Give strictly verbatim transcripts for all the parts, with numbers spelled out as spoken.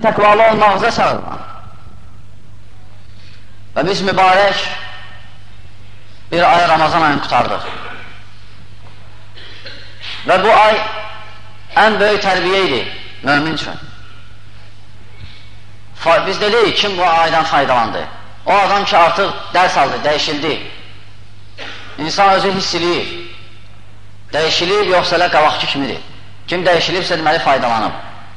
təqvalı olmağıza çağırılan. Və biz mübarək bir ay Ramazan ayını qutardıq. Və bu ay ən böyük tərbiyə idi mömin üçün. Biz dedik, kim bu aydan faydalandı? O adam ki artıq dərs aldı, dəyişildi. İnsan özü hiss eləyir. Dəyişilib, yoxsa elə qabaqki kimidir. Kim dəyişilibsə deməli faydalanıb.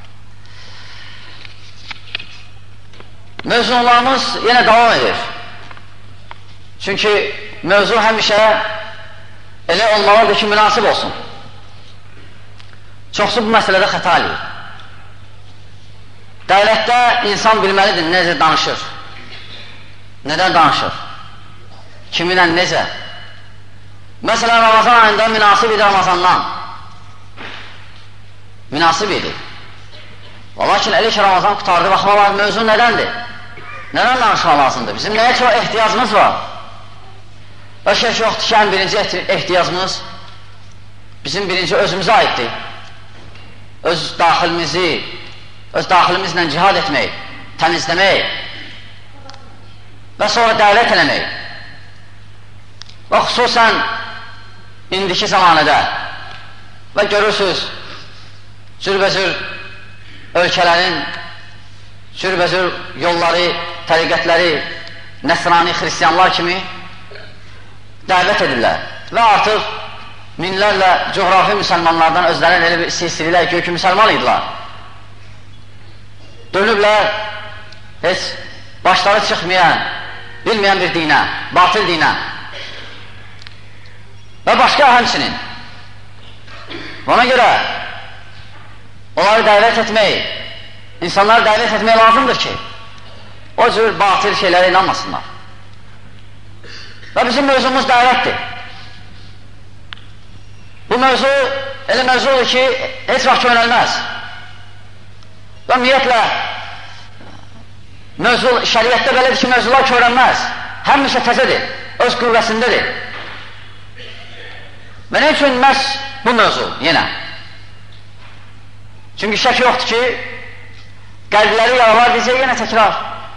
Mövzularımız yenə davam edir. Çünki mövzu həmişə elə olmalıdır ki, münasib olsun. Çoxsu bu məsələdə xəta eləyir. Dəvlətdə insan bilməlidir necə danışır, nədən danışır, kiminlə necə. Məsələn, Ramazan ayında münasib idi Ramazandan. Münasib idi. Lakin elə ki, Ramazan qutardı, baxmalar, mövzu nədəndir? Nədən danışmaq lazımdır? Bizim nəyə çox ehtiyacımız var? Və şək yoxdur ki, ən birinci ehtiyacımız bizim birinci özümüzə aiddir. Öz daxilimizi, öz daxilimizlə cihad etmək, təmizləmək və sonra dəvət eləmək. Və xüsusən indiki zamanədə və görürsünüz, cürbəcür ölkələrin cürbəcür yolları, təriqətləri, nəsrani xristiyanlar kimi dəvət edirlər və artıq minlərlə coğrafi müsəlmanlardan özlərini elə bir silsilə ki, ki müsəlman idilər. Dönüblər heç başları çıxmayan, bilməyən bir dinə, batıl dinə və başqa həmçinin. Ona görə onları dəvət etmək, insanları dəvət etmək lazımdır ki, o cür batıl şeylərə inanmasınlar. Və bizim mövzumuz dəvətdir. Bu mövzu elə mövzudur ki, heç vaxt yönəlməz. Və ümumiyyətlə, mövzu, şəriətdə belədir ki, mövzular körənməz. Həmişə təzədir, öz qüvvəsindədir. Və nə üçün məhz bu mövzu yenə? Çünki şək yoxdur ki, qəlbləri yaralar deyəcək yenə təkrar.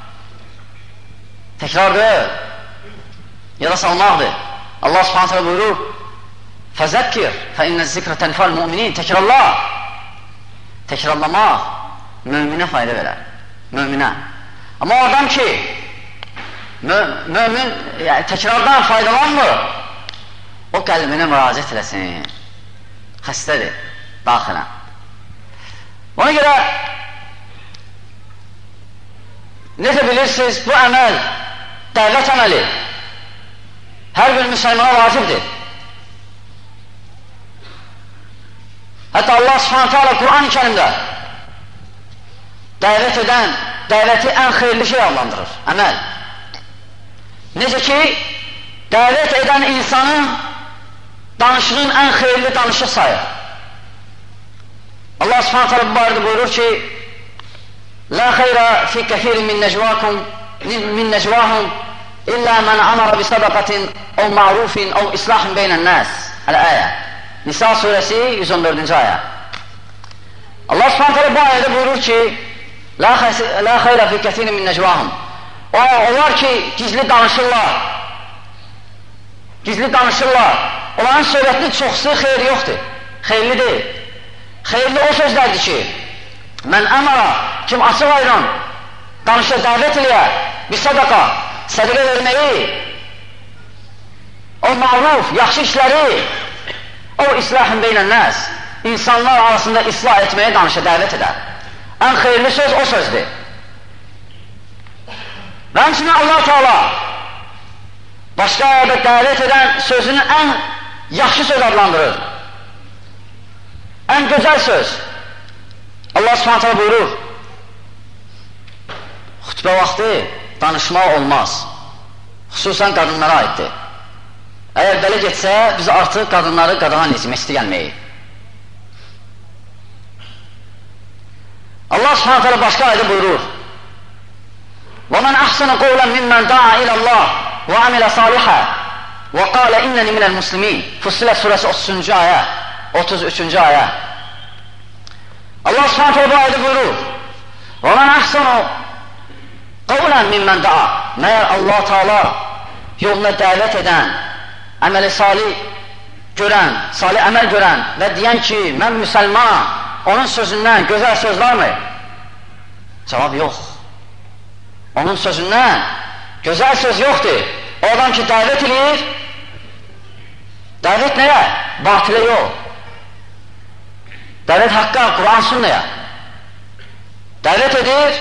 Təkrardır, yada salmaqdır. Allah subhanət hələ buyurur, Fəzəkkir, fəinnə zikrə tənfəl müminin, təkrarlar. Təkrarlamaq möminə fayda verər, möminə. Amma o adam ki, mömin yəni, təkrardan faydalanmır, o qəlbinə müraciət eləsin, xəstədir, daxilən. Ona görə, necə bilirsiniz, bu əməl, dəvət əməli, hər bir müsəlmana vacibdir. Hətta Allah subhanətə alə Qur'an-ı Kərimdə dəvət edən, dəvəti ən xeyirli şey adlandırır, əməl. Necə ki, dəvət edən insanın danışığın ən xeyirli danışıq sayır. Allah subhanətə alə bu barədə buyurur ki, La xeyrə fi kəthirin min nəcvahum min nəcvahum illə mən amara bi sadaqatin o ma'rufin o islahin beynən nəs. Əl-əyə. Nisa surəsi yüz on dördüncü ayə. Allah subhanətə bu ayədə buyurur ki, La xeyrə fi kəthirin min nəcvahum. Onlar ki, gizli danışırlar. Gizli danışırlar. Onların söhbətinin çoxsu xeyri yoxdur. Xeyirli deyil. Xeyirli o sözlərdir ki, mən əmara, kim açıq ayran, danışır, dəvət eləyə, bir sadaqa, sədaqə verməyi, o ma'ruf, yaxşı işləri, o islahin beynən nəs, insanlar arasında islah etməyə danışır, dəvət edər. Ən xeyirli söz o sözdür. Və həmçinin Allah Teala başqa ayədə dəvət edən sözünü ən yaxşı söz adlandırır. Ən gözəl söz. Allah subhanətə buyurur, xütbə vaxtı danışmaq olmaz. Xüsusən qadınlara aiddir. Əgər belə getsə, biz artıq qadınları qadağan etmək istəyənməyik. Allah subhanətə başqa ayda buyurur, وَمَنْ أَحْسَنَ قَوْلًا مِمَّنْ دَعَا إِلَى اللّٰهِ وَعَمِلَ صَالِحًا وَقَالَ إِنَّنِي مِنَ الْمُسْلِمِينَ Fussilet suresi otuzuncu ayə, otuz üçüncü ayə. Allah subhanətə bu ayda buyurur, وَمَنْ أَحْسَنَ ahsanu qavlan mimmen da'a. Məyər Allah Teala yoluna dəvət edən, əməli salih görən, salih əməl görən və deyən ki, mən müsəlmanam, onun sözündən gözəl söz varmı? Cavab yox. Onun sözündən gözəl söz yoxdur. O adam ki, dəvət edir, dəvət nəyə? Batilə yox. Dəvət haqqa, Quran sünnəyə. Dəvət edir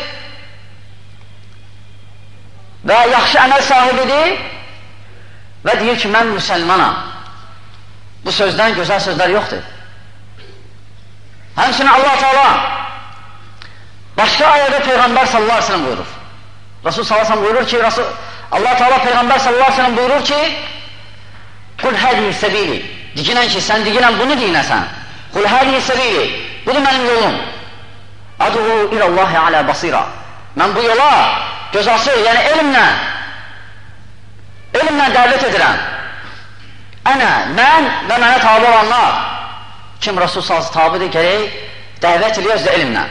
və yaxşı əməl sahibidir və deyir ki, mən müsəlmanam. Bu sözdən gözəl sözlər yoxdur. Həmçinin Allah Teala başqa ayədə Peyğəmbər sallallahu aleyhi ve sellem buyurur. Rasul sallallahu aleyhi ve sellem buyurur ki, Rasul, Allah Teala Peyğəmbər sallallahu aleyhi ve sellem buyurur ki, Qul hədihi səbili. Diginən ki, sən diginən bunu deyinəsən. Qul hədihi səbili. Budur mənim yolum. Aduhu ilallahi alə basira. Mən bu yola gözası, yəni elmlə, elmlə dəvət edirəm. Ənə, mən və mənə tabi olanlar. Kim Rasul sallallahu tabidir, gərək dəvət edir özdə elmlə.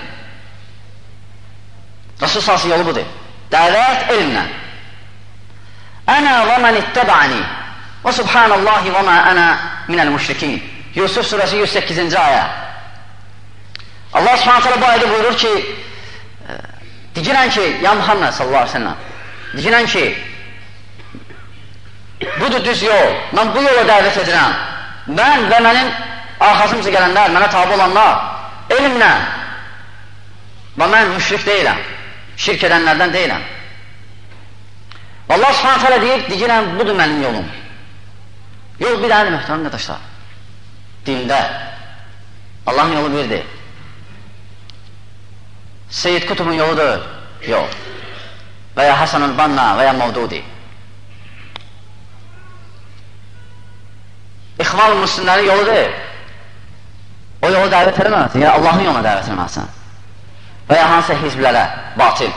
Rasul sallallahu yolu budur. Dəvət elmlə. Ənə və mən ittəbəni və subhanallahi və mə ənə minəl müşrikin. Yusuf surəsi yüz səkkizinci ayə. Allah subhanahu teala bu ayədə buyurur ki, digirən ki, ya Muhammed sallallahu aleyhi ve sellem, digirən ki, budur düz yol, mən bu yola dəvət edirəm. Mən və mənim arxasımca gələnlər, mənə tabi olanlar, elmlə və mən müşrik deyiləm, şirk edənlərdən deyiləm. Allah subhanahu teala deyir, digirən, budur mənim yolum. Yol bir dənədir, möhtərəm qardaşlar. Dində Allahın yolu birdir. Seyyid Kutubun yoludur. Yox. Və ya Hasanul Banna və ya Mavdudi. İxvan müslimlərin yoludur. O yolu dəvət edəməlisin, ya Allahın yoluna dəvət edəməlisin. Və ya hansısa hizblərə, batil.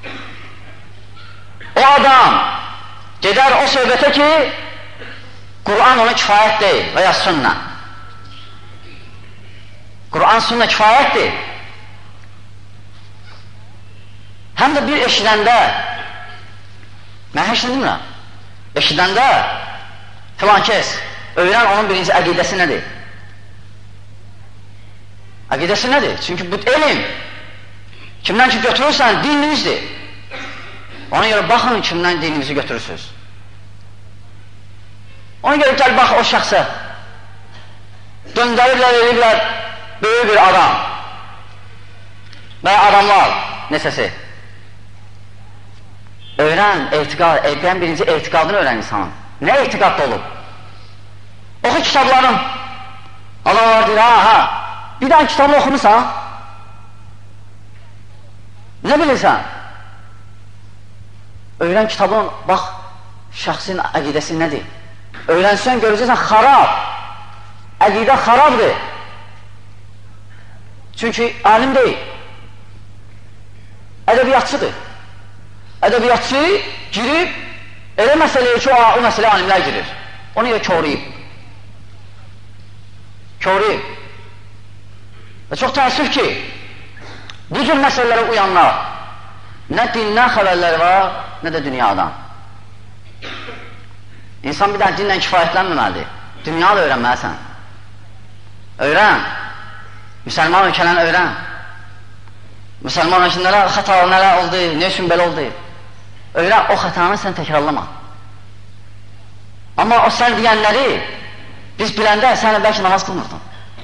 O adam gedər o söhbətə ki, Quran ona kifayət deyil və ya sünnə. Quran sünnə kifayətdir. Həm də bir eşidəndə, mən heç nə demirəm, eşidəndə filan kəs, öyrən onun birinci əqidəsi nədir? Əqidəsi nədir? Çünki bu elm, kimdən ki götürürsən, dininizdir. Ona görə baxın kimdən dininizi götürürsünüz. Ona görə gəl bax o şəxsə, döndərirlər, eliblər, böyük bir adam və adamlar, nesəsi. Öyrən, etiqad, ən birinci etiqadını öyrən insanın. Nə etiqadda olub? Oxu kitablarım. Adamlar deyir, ha, ha, bir dənə kitabını oxumusan, nə bilirsən? Öyrən kitabın, bax, şəxsin əqidəsi nədir? Öyrənsən, görəcəksən, xarab. Əqidə xarabdır. Çünki alim deyil. Ədəbiyyatçıdır. Ədəbiyyatçı girib, elə məsələyə ki, o məsələ alimlər girir. Onu elə körüyüb. Körüyüb. Və çox təəssüf ki, bu cür məsələlərə uyanlar, nə dindən xəbərləri var, nə də dünyadan. İnsan bir dənə dinlə kifayətlənməməlidir. Dünya da öyrənməlisən. Öyrən. Müsəlman ölkələrini öyrən. Müsəlman ölkəndə nələr xətalı nələr oldu, nə üçün belə oldu? Öyrən, o xətanı sən təkrarlama. Amma o sən deyənləri biz biləndə sənə bəlkə namaz qılmırdın.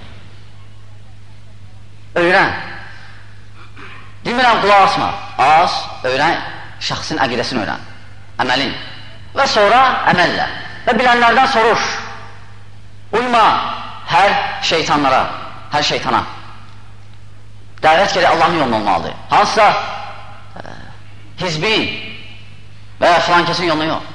Öyrən. Demirəm, qulaq asma. Az, öyrən, şəxsin əqidəsini öyrən. Əməlin. Və sonra əməllə. Və bilənlərdən soruş. Uyma hər şeytanlara, hər şeytana. Dəvət gələ Allahın yolunu olmalıdır. Hansısa e, hizbin və ya filan kəsin yolunu yox.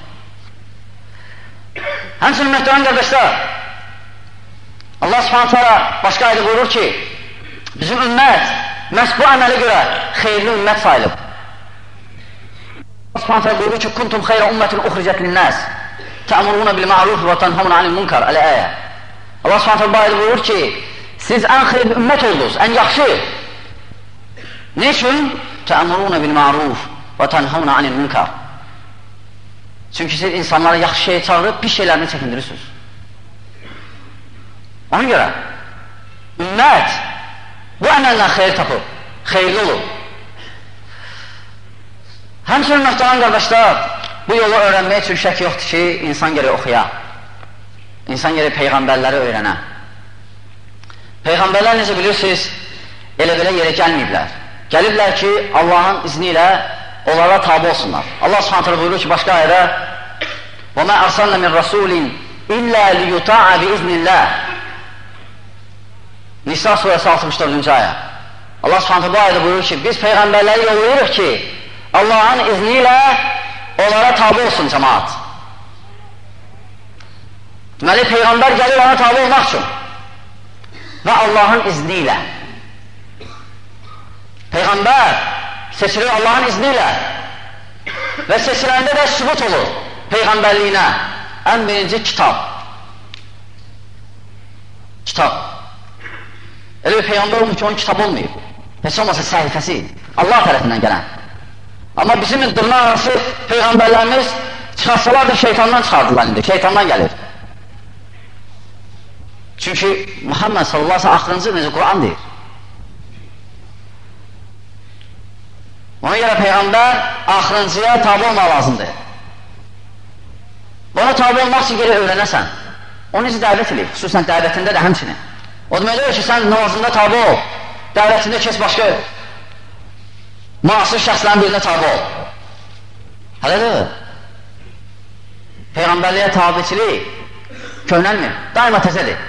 Həmçinin möhtərəm qardaşlar, Allah subhanahu teala başqa ayda buyurur ki, bizim ümmət məhz bu əmələ görə xeyirli ümmət sayılıb. Allah subhanahu teala buyurur ki, kuntum xeyrə ümmətin uxricət linnəs tə'muruna bil ma'ruf və tənhavuna anil munkar. Əl-əyə. Allah subhanahu teala bu ayda buyurur ki, siz ən xeyirli ümmət oldunuz, ən yaxşı. Ne üçün? təəmuruna bil ma'ruf və tənhavna anil münkar. Çünki siz insanlara yaxşı şey çağırıb, pis şeylərini çəkindirirsiniz. Ona görə, ümmət bu əməllə xeyir tapıb, xeyirli olur. Həmçinin möhtərəm qardaşlar, bu yolu öyrənmək üçün şək yoxdur ki, insan gərək oxuya, insan gərək peyğəmbərləri öyrənə. Peyğəmbərlər necə bilirsiniz, elə belə yerə gəlməyiblər. Gəliblər ki, Allahın izni ilə onlara tabi olsunlar. Allah subhanətlə buyurur ki, başqa ayədə وَمَا أَرْسَلْنَ مِنْ رَسُولٍ إِلَّا لِيُطَاعَ بِإِذْنِ اللّٰهِ Nisa surəsi altmış dördüncü ayə. Allah subhanətlə bu ayədə buyurur ki, biz peyğəmbərləri yollayırıq ki, Allahın izni ilə onlara tabi olsun cəmaat. Deməli, peyğəmbər gəlir ona tabi olmaq üçün və Allahın izni ilə. Peyğəmbər seçilir Allahın izni ilə və seçiləndə də sübut olur peyğəmbərliyinə. Ən birinci kitab. Kitab. Elə bir peyğəmbər olmuş ki, onun kitab olmayıb. Heç olmasa səhifəsi Allah tərəfindən gələn. Amma bizim dırnaq arası peyğəmbərlərimiz çıxarsalar da şeytandan çıxardılar indi, şeytandan gəlir. Çünki Muhammed sallallahu aleyhi ve sellem axırıncı necə Quran deyir. Ona görə peyğəmbər axırıncıya tabi olmaq lazımdır. Ona tabi olmaq üçün geri öyrənəsən. O necə dəvət edib, xüsusən dəvətində də həmçinin. O demək ki, sən namazında tabi ol, dəvətində keç başqa müasir şəxslərin birinə tabi ol. Hələdir. Peyğəmbərliyə tabiçilik köhnəlmir, daima təzədir.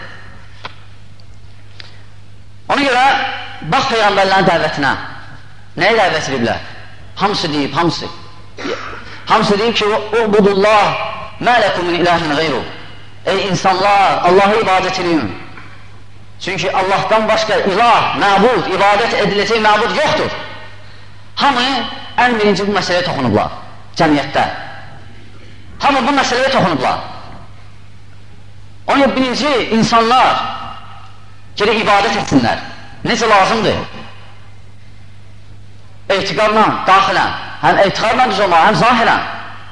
Ona görə, bax peyğəmbərlərin dəvətinə. Nəyə dəvət ediblər? Hamısı deyib, hamısı. Hamısı deyib ki, Ubudullah, mələkum min ilahin qeyru. Ey insanlar, Allah'a ibadət edin. Çünki Allahdan başqa ilah, məbud, ibadət ediləcək məbud yoxdur. Hamı ən birinci bu məsələyə toxunublar, cəmiyyətdə. Hamı bu məsələyə toxunublar. Onun birinci insanlar geri ibadət etsinlər. Necə lazımdır? Etiqadla, daxilən, həm etiqadla düz olmalı, həm zahirən.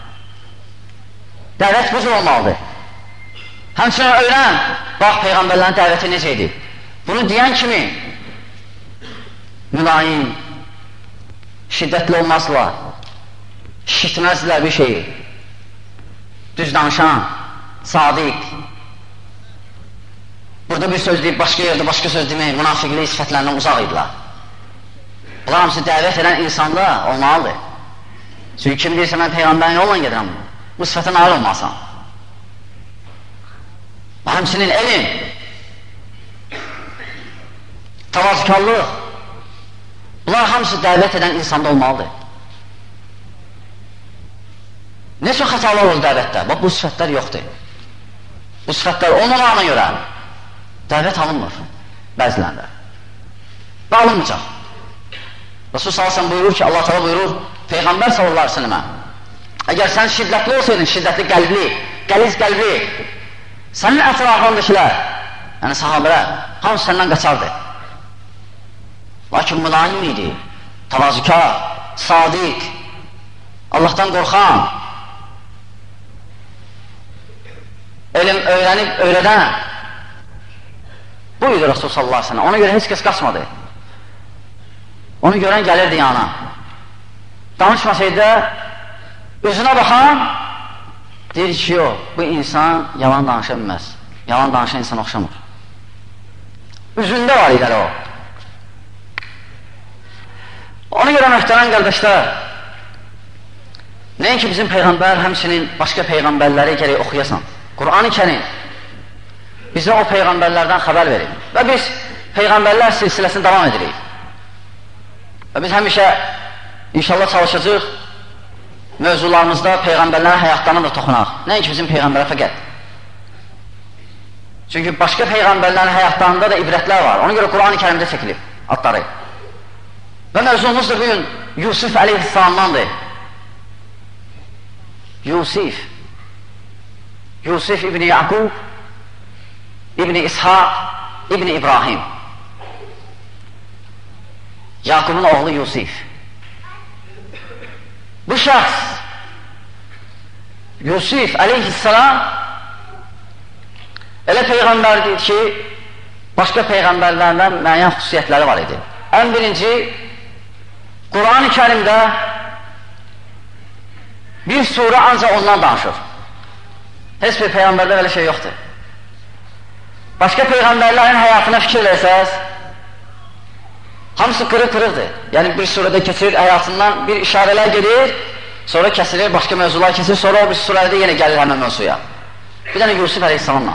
Dəvət bu cür olmalıdır. Həmçinin öyrən, bax, peyğəmbərlərin dəvəti necə idi? Bunu deyən kimi mülayim, şiddətli olmazlar, şişitməzlər bir şeyi, düz danışan, sadiq. Burada bir söz deyib, başqa yerdə başqa söz demək, münafiqlik sifətlərindən uzaq idilər. Bunlar hamısı dəvət edən insanda olmalıdır. Çünki kim deyirsə, mən peyğəmbərin yolla gedirəm, bu sifətə nail olmasan. Və həmçinin elm, tavazkarlıq, bunlar hamısı dəvət edən insanda olmalıdır. Ne çox xətalar olur dəvətdə? Bax, bu sifətlər yoxdur. Bu sifətlər olmamağına görə dəvət alınmır bəzilərində. Və alınmayacaq. Rasul sallallahu aleyhi ve sellem buyurur ki, Allah Teala buyurur, Peyğəmbər sallallahu aleyhi ve sellemə, əgər sən şiddətli olsaydın, şiddətli qəlbli, qəliz qəlbli, sənin ətrafındakilər, yəni sahabələr, hamısı səndən qaçardı. Lakin mülayim idi, tavazükar, sadiq, Allahdan qorxan, elm öyrənib, öyrədən, bu idi Rasul sallallahu aleyhi ve sellem. Ona görə heç kəs qaçmadı. Onu görən gəlirdi yana. Danışmasaydı, özünə baxan, deyir ki, yox, bu insan yalan danışa bilməz. Yalan danışan insan oxşamır. Üzündə var idi o. Ona görə möhtərəm qardaşlar, nəinki bizim Peyğəmbər, həmçinin başqa Peyğəmbərləri gərək oxuyasan. Qur'an-ı Kərim bizə o Peyğəmbərlərdən xəbər verir. Və biz Peyğəmbərlər silsiləsini davam edirik. Və biz həmişə inşallah çalışacaq mövzularımızda Peyğəmbərlərin həyatlarına da toxunaq. Nəinki bizim Peyğəmbərə fəqət. Çünki başqa Peyğəmbərlərin həyatlarında da ibrətlər var. Ona görə Qur'an-ı Kərimdə çəkilib adları. Və mövzumuz da bugün Yusuf əleyhissalamdandır. Yusuf Yusuf İbni Yaqub İbni İshaq İbni İbrahim Yaqubun oğlu Yusuf. bu şəxs Yusuf əleyhissalam elə peyğəmbərdir ki, başqa peyğəmbərlərdən müəyyən xüsusiyyətləri var idi. Ən birinci, Quran-ı Kərimdə bir surə ancaq ondan danışır. Heç bir peyğəmbərdə belə şey yoxdur. Başqa peyğəmbərlərin həyatına fikir versəz, hamısı qırıq-qırıqdır. Yəni bir surədə keçirir, həyatından bir işarələr gedir, sonra kəsilir, başqa mövzular kəsilir, sonra o bir surədə yenə gəlir həmən mövzuya. Bir dənə Yusuf əleyhissalamla.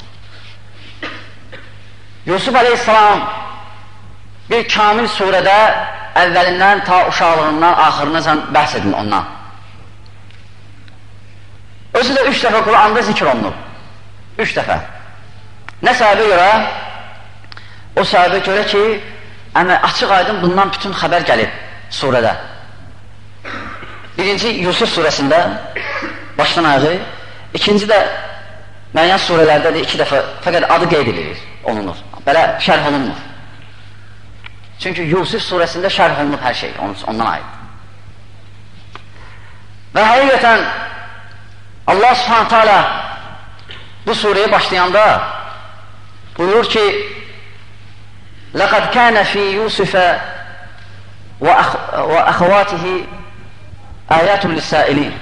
Yusuf əleyhissalam bir kamil surədə əvvəlindən ta uşaqlığından, axırınacan bəhs edin ondan. Özü də üç dəfə Quranda zikr olunub. Üç dəfə. Nə səbəbə görə? O səbəbə görə ki, açıq aydın bundan bütün xəbər gəlib surədə. Birinci Yusuf surəsində başdan ayağı, ikinci də müəyyən surələrdə də iki dəfə fəqət adı qeyd edilir, olunur. Belə şərh olunmur. Çünki Yusuf surəsində şərh olunub hər şey, ondan aid. Və həqiqətən Allah subhanahu teala bu surəyə başlayanda buyurur ki لَقَدْ كَانَ فِي يُوسُفَ وَأَخَوَاتِهِ آيَاتٌ لِلسَّائِلِينَ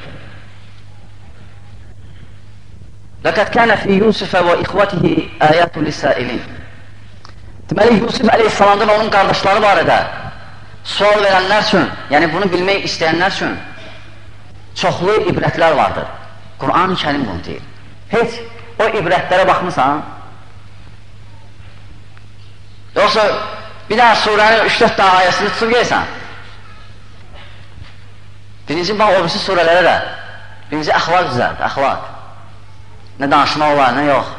لَقَدْ كَانَ فِي يُوسُفَ وَإِخْوَتِهِ آيَاتٌ لِلسَّائِلِينَ Deməli, Yusuf əleyhissalamda və onun qardaşları barədə sual verənlər üçün, yəni bunu bilmək istəyənlər üçün çoxlu ibrətlər vardır. Quran-ı Kərim bunu deyir. Heç o ibrətlərə baxmısan? Yoxsa bir dənə surənin üç dörd dənə ayəsini tutub gəlsən? Birinci, bax, o birisi surələrə də. Birinci, əxlaq düzəldir, əxlaq. Nə danışma olar, nə yox.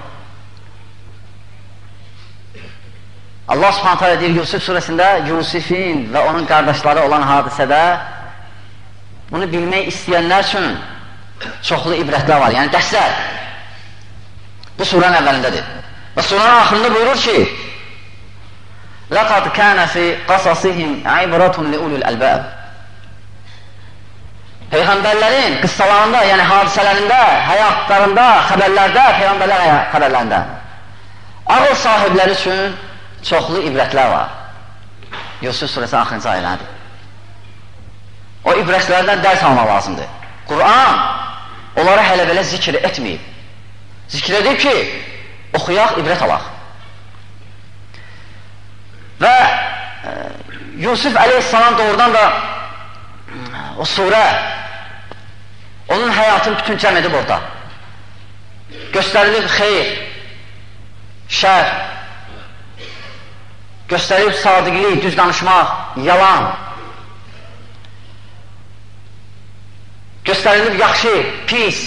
Allah subhanət hələ deyir Yusuf surəsində Yusufin və onun qardaşları olan hadisədə bunu bilmək istəyənlər üçün çoxlu ibrətlər var, yəni dərslər. Bu surənin əvvəlindədir. Və surənin axırında buyurur ki لَقَدْ كَانَ فِي قَصَصِهِمْ عِبْرَةٌ لِأُولُ الْأَلْبَابِ Peyğəmbərlərin qıssalarında, yəni hadisələrində, həyatlarında, xəbərlərdə, Peyğəmbərlər xəbərlərində ağıl sahibləri üçün çoxlu ibrətlər var. Yusuf surəsi axırıncı ayələrdir. O ibrətlərdən dərs almaq lazımdır. Quran onları hələ belə zikr etməyib. Zikr edib ki, oxuyaq, ibrət alaq. Və e, Yusuf əleyhissalam doğrudan da o surə onun həyatını bütün cəm edib orada. Göstərilib xeyr, şər, göstərilib sadiqlik, düz danışmaq, yalan, göstərilib yaxşı, pis,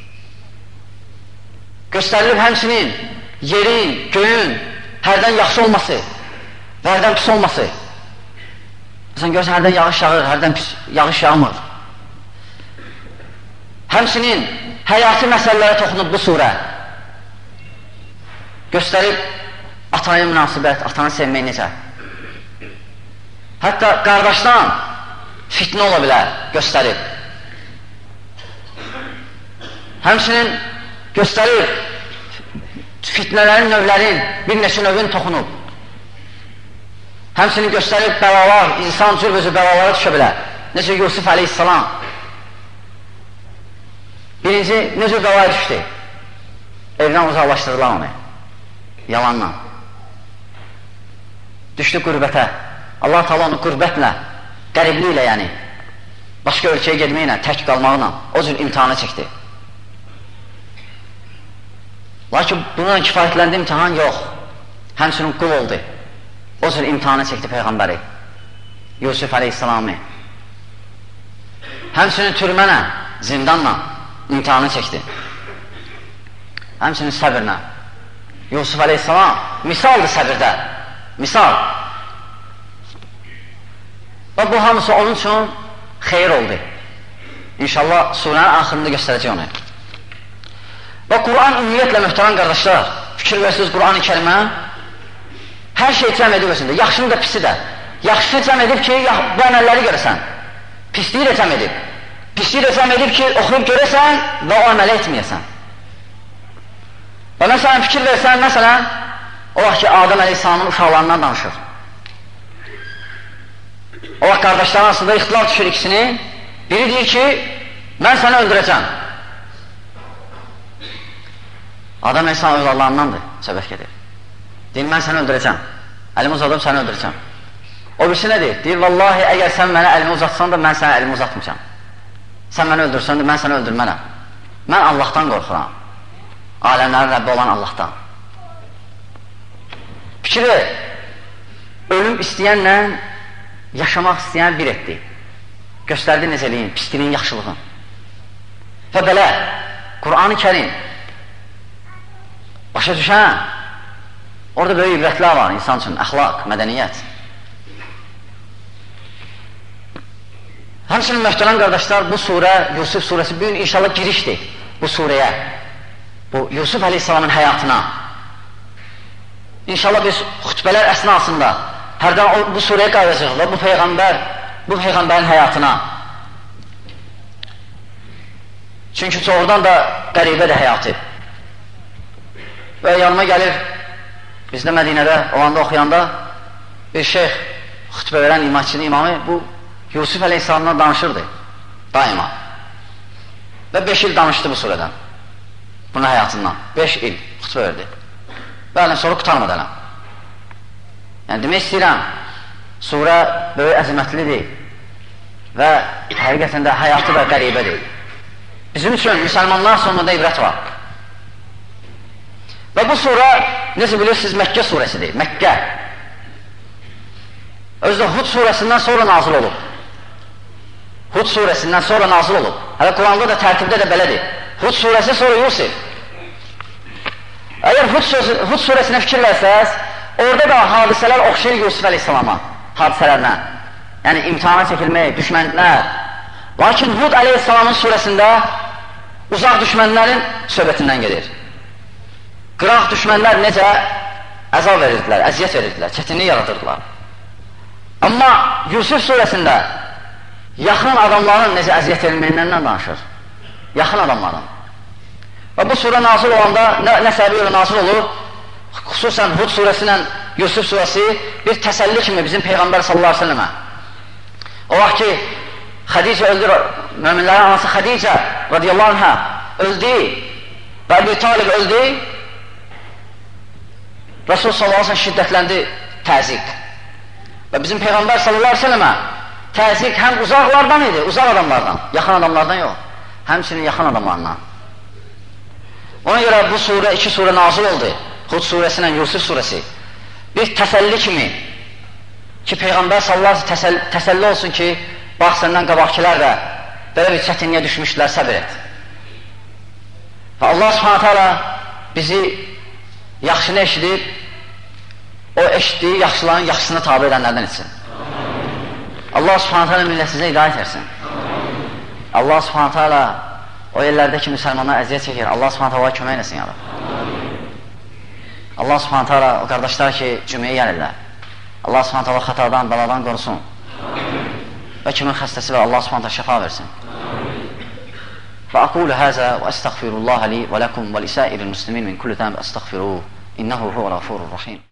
göstərilib həmçinin yerin, göyün hərdən yaxşı olması və hərdən pis olması. Məsələn, görürsən, hərdən yağış yağır, hərdən pis, yağış yağmır. Həmçinin həyati məsələlərə toxunub bu surə. Göstərib ataya münasibət, atanı sevmək necə. Hətta qardaşdan fitnə ola bilər, göstərib. Həmçinin göstərib fitnələrin növlərin, bir neçə növün toxunub. Həmçinin göstərib bəlalar, insan cürbözü bəlalara düşə bilər. Necə Yusuf əleyhissalam. Birinci, necə bəlaya düşdü? Evdən uzaqlaşdırdılar onu. Yalanla. Düşdü qürbətə. Allah Teala onu qürbətlə, qəribliklə yəni, başqa ölkəyə gedməklə, tək qalmaqla o cür imtihanı çəkdi. Lakin bundan kifayətləndi imtihan yox. Həmçinin qul oldu. O cür imtihanı çəkdi Peyğəmbəri Yusuf əleyhissalamı. Həmçinin türmənə, zindanla imtihanı çəkdi. Həmçinin səbirlə. Yusuf əleyhissalam misaldır səbirdə. Misal. Və bu hamısı onun üçün xeyir oldu. İnşallah surənin axırında göstərəcək onu. Və Quran ümumiyyətlə möhtərəm qardaşlar, fikir versiniz Quran-ı Kərimə, hər şey cəm edib özündə, yaxşını da pisi də. Yaxşını cəm edib ki, bu əməlləri görəsən, pisliyi də cəm edib. Pislik desəm edib ki, oxuyub görəsən və o əməl etməyəsən. Və məsələn, fikir versən, məsələn, o vaxt ki, Adəm əleyhissalamın uşaqlarından danışır. O vaxt qardaşların arasında ixtilaf düşür ikisinin. Biri deyir ki, mən səni öldürəcəm. Adəm əleyhissalam övladlarındandır, söhbət gedir. Deyir, mən səni öldürəcəm. Əlimi uzadıb səni öldürəcəm. O birisi nə deyir? Deyir, vallahi, əgər sən mənə əlimi uzatsan da, mən sənə əlimi uzatmayacam. Sən mənə öldürsən də, mən səni öldürmənəm. Mən Allahdan qorxuram. Aləmlərin Rəbbi olan Allahdan. Fikir ver, ölüm istəyənlə yaşamaq istəyən bir etdi. Göstərdi necəliyin, pisliyin, yaxşılığın. Və belə, Qur'an-ı Kərim başa düşən, orada böyük ibrətlər var insan üçün, əxlaq, mədəniyyət. Həmçinin möhtərəm qardaşlar, bu surə, Yusuf surəsi, bugün inşallah girişdir bu surəyə, bu Yusuf əleyhissalamın həyatına. İnşallah biz xütbələr əsnasında hərdən bu surəyə qayıdacaq və bu Peyğəmbər, bu Peyğəmbərin həyatına. Çünki çoğurdan da qəribədir həyatı. Və yanıma gəlir, bizdə Mədinədə olanda, oxuyanda bir şeyx, xütbə verən imaçının imamı bu Yusuf əleyhissalamdan danışırdı, daima. Və beş il danışdı bu surədən, bunun həyatından. Beş il xütbə verdi. Bəli, sonra qutarmadı ələm. Yəni, demək istəyirəm, surə böyük əzəmətlidir və həqiqətən də həyatı da qəribədir. Bizim üçün müsəlmanlar sonunda ibrət var. Və bu surə, necə bilirsiniz, Məkkə surəsidir, Məkkə. Özdə Hud surəsindən sonra nazil olub. Hud surəsindən sonra nazil olub. Hələ Quranda da tərtibdə də belədir. Hud surəsi sonra Yusuf. Əgər Hud, Hud surəsinə fikir versəz, orada da hadisələr oxşayır Yusuf əleyhissalama, hadisələrlə. Yəni, imtihana çəkilmək, düşmənlər. Lakin Hud əleyhissalamın surəsində uzaq düşmənlərin söhbətindən gedir. Qıraq düşmənlər necə əzab verirdilər, əziyyət verirdilər, çətinlik yaradırdılar. Amma Yusuf surəsində yaxın adamların necə əziyyət verilməyindən danışır. Yaxın adamların. Və bu surə nazil olanda, nə, nə səbəbi ilə nazil olur? Xüsusən Hud surəsi ilə Yusuf surəsi bir təsəlli kimi bizim Peyğəmbər sallallahu aleyhi ve sellemə. O vaxt ki, Xədicə öldür, möminlərin anası Xədicə radiyallahu anhə öldü və Əbu Talib öldü, Rasul sallallahu aleyhi ve sellem şiddətləndi təzik. Və bizim Peyğəmbər sallallahu aleyhi ve sellemə təzik həm uzaqlardan idi, uzaq adamlardan, yaxın adamlardan yox, həmçinin yaxın adamlardan. Ona görə bu surə, iki surə nazil oldu. Hud surəsi ilə Yusuf surəsi. Bir təsəlli kimi ki, Peyğəmbər sallallahu aleyhi ve sellem təsəlli, təsəlli olsun ki, bax səndən qabaqkilər də belə bir çətinliyə düşmüşdülər, səbir et. Və Allah subhanətə alə bizi yaxşını eşidib, o eşitdiyi yaxşıların yaxşısını tabi edənlərdən etsin. Allah subhanətə alə millətimizə hidayət etsin. Allah subhanətə alə o yerlərdə ki, müsəlmanlar əziyyət çəkir, Allah subhanətə alə kömək eləsin, ya Rab. Allah subhanətə alə o qardaşlar ki, cümləyə gəlirlər. Allah subhanətə alə xatadan, baladan qorusun. Və kimin xəstəsi və Allah subhanətə alə şəfa versin. فأقول هذا وأستغفر الله لي ولكم ولسائر المسلمين من كل ذنب أستغفروه إنه هو الغفور الرحيم.